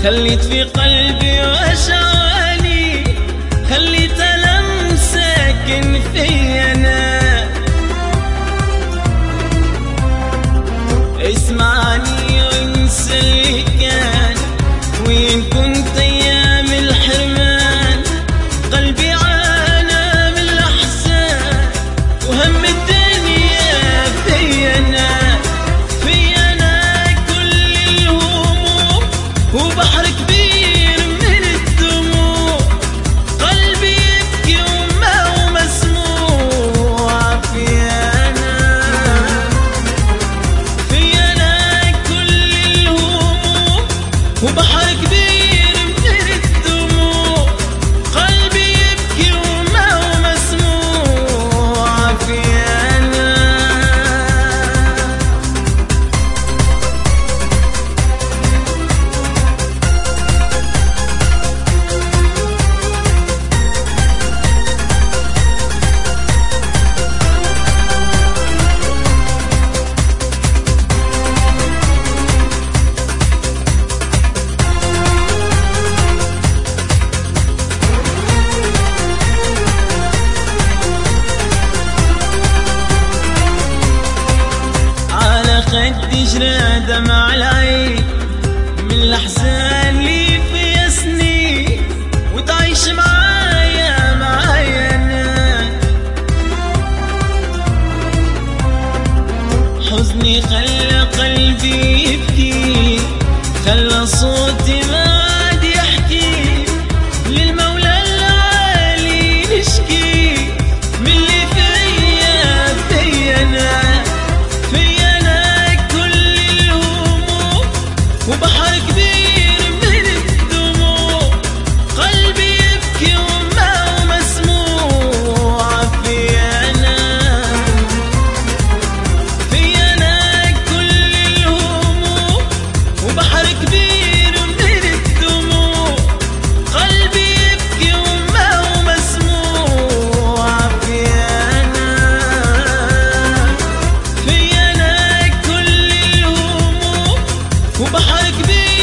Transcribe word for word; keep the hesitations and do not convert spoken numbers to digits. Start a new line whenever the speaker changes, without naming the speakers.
خليت في قلبي وشعالي، خليت ألم ساكن في أنا. اسمعني وانسى اللي كان، وين كنت أيام الحرمان. قلبي عانى من الأحزان وهم الدنيا في أنا، في أنا كل الهموم وبحر كبير من الدموع. قلبي يبكي وما هو مسموع. في أنا في أنا كل الهموم وبحر كبير من الدموع. قلبي يبكي وما هو مسموع. في أنا خدي جرى دمع العين من الأحزان اللي فيها سنين، وتعيش معايا معايا أنا. حزني خلى قلبي يبكي، خلى صوتي ما عاد يحكي. للمولى العالي نشكي من اللي فيا فيا أنا. وبحر كبير من الدموع. قلبي يبكي وما هو مسموع. في أنا في أنا كل الهموم وبحر كبير من الدموع. قلبي يبكي وما هو مسموع. في أنا في أنا كل الهموم وبحر كبير